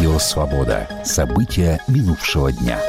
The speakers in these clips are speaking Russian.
Радио «Свобода». События минувшего дня.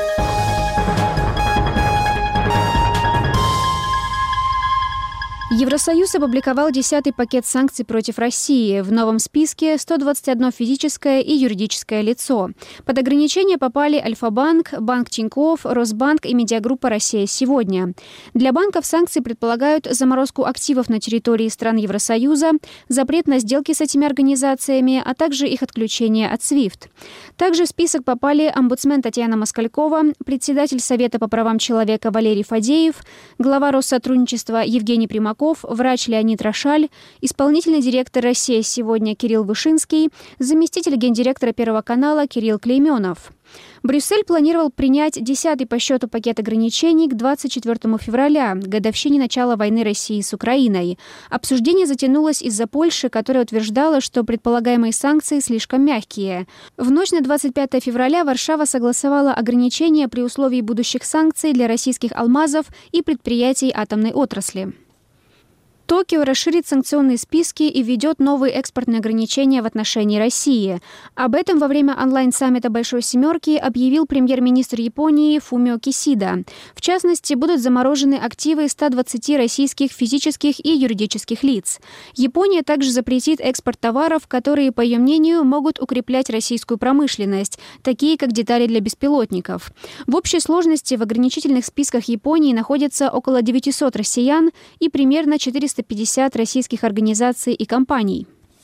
Евросоюз опубликовал 10-й пакет санкций против России. В новом списке 121 физическое и юридическое лицо. Под ограничения попали Альфа-банк, Банк Тинькофф, Росбанк и медиагруппа «Россия сегодня». Для банков санкции предполагают заморозку активов на территории стран Евросоюза, запрет на сделки с этими организациями, а также их отключение от SWIFT. Также в список попали омбудсмен Татьяна Москалькова, председатель Совета по правам человека Валерий Фадеев, глава Россотрудничества Евгений Примаков, врач Леонид Рошаль, исполнительный директор «Россия сегодня» Кирилл Вышинский, заместитель гендиректора Первого канала Кирилл Клейменов. Брюссель планировал принять 10-й по счету пакет ограничений к 24 февраля, годовщине начала войны России с Украиной. Обсуждение затянулось из-за Польши, которая утверждала, что предполагаемые санкции слишком мягкие. В ночь на 25 февраля Варшава согласовала ограничения при условии будущих санкций для российских алмазов и предприятий атомной отрасли. Токио расширит санкционные списки и введет новые экспортные ограничения в отношении России. Об этом во время онлайн-саммита Большой Семерки объявил премьер-министр Японии Фумио Кисида. В частности, будут заморожены активы 120 российских физических и юридических лиц. Япония также запретит экспорт товаров, которые, по ее мнению, могут укреплять российскую промышленность, такие как детали для беспилотников. В общей сложности в ограничительных списках Японии находятся около 900 россиян и примерно 450 российских организаций и компаний.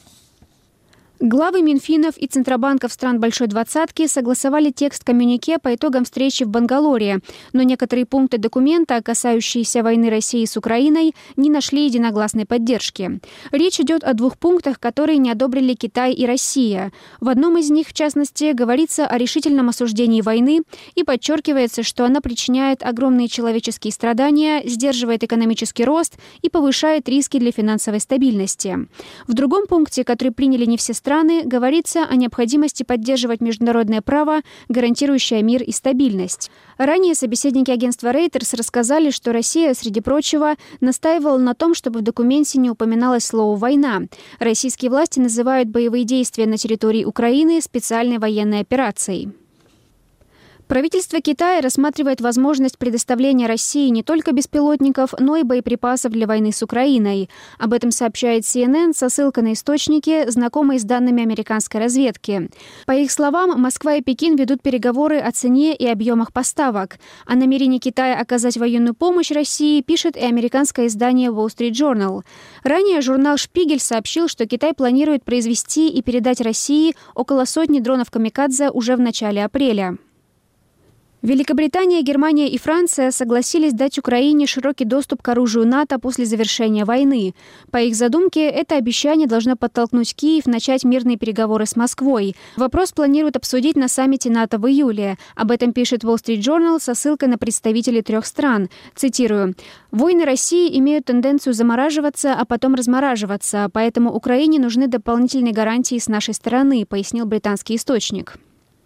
Главы Минфинов и Центробанков стран Большой Двадцатки согласовали текст коммюнике по итогам встречи в Бангалоре, но некоторые пункты документа, касающиеся войны России с Украиной, не нашли единогласной поддержки. Речь идет о 2 пунктах, которые не одобрили Китай и Россия. В одном из них, в частности, говорится о решительном осуждении войны и подчеркивается, что она причиняет огромные человеческие страдания, сдерживает экономический рост и повышает риски для финансовой стабильности. В другом пункте, который приняли не все страны, говорится о необходимости поддерживать международное право, гарантирующее мир и стабильность. Ранее собеседники агентства Reuters рассказали, что Россия, среди прочего, настаивала на том, чтобы в документе не упоминалось слово «война». Российские власти называют боевые действия на территории Украины специальной военной операцией. Правительство Китая рассматривает возможность предоставления России не только беспилотников, но и боеприпасов для войны с Украиной. Об этом сообщает CNN со ссылкой на источники, знакомые с данными американской разведки. По их словам, Москва и Пекин ведут переговоры о цене и объемах поставок. О намерении Китая оказать военную помощь России пишет и американское издание Wall Street Journal. Ранее журнал «Шпигель» сообщил, что Китай планирует произвести и передать России около 100 дронов «Камикадзе» уже в начале апреля. Великобритания, Германия и Франция согласились дать Украине широкий доступ к оружию НАТО после завершения войны. По их задумке, это обещание должно подтолкнуть Киев начать мирные переговоры с Москвой. Вопрос планируют обсудить на саммите НАТО в июле. Об этом пишет Wall Street Journal со ссылкой на представителей 3 стран. Цитирую. «Войны России имеют тенденцию замораживаться, а потом размораживаться, поэтому Украине нужны дополнительные гарантии с нашей стороны», пояснил британский источник.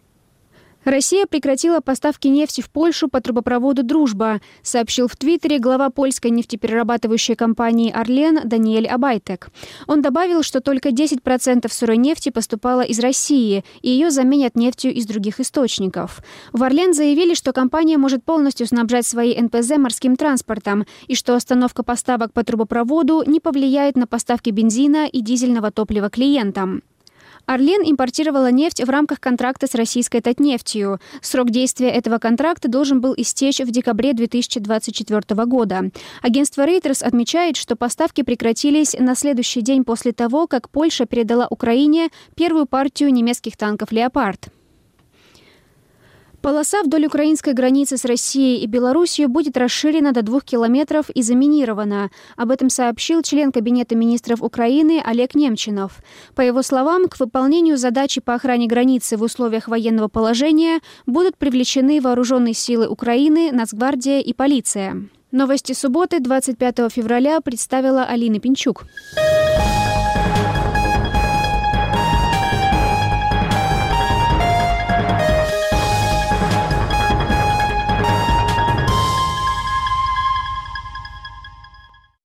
Россия прекратила поставки нефти в Польшу по трубопроводу «Дружба», сообщил в Твиттере глава польской нефтеперерабатывающей компании «Орлен» Даниэль Абайтек. Он добавил, что только 10% сырой нефти поступало из России, и ее заменят нефтью из других источников. В «Орлен» заявили, что компания может полностью снабжать свои НПЗ морским транспортом, и что остановка поставок по трубопроводу не повлияет на поставки бензина и дизельного топлива клиентам. «Орлен» импортировала нефть в рамках контракта с российской Татнефтью. Срок действия этого контракта должен был истечь в декабре 2024 года. Агентство Reuters отмечает, что поставки прекратились на следующий день после того, как Польша передала Украине первую партию немецких танков «Леопард». Полоса вдоль украинской границы с Россией и Белоруссией будет расширена до 2 километров и заминирована. Об этом сообщил член Кабинета министров Украины Олег Немчинов. По его словам, к выполнению задачи по охране границы в условиях военного положения будут привлечены вооруженные силы Украины, Нацгвардия и полиция. Новости субботы, 25 февраля, представила Алина Пинчук.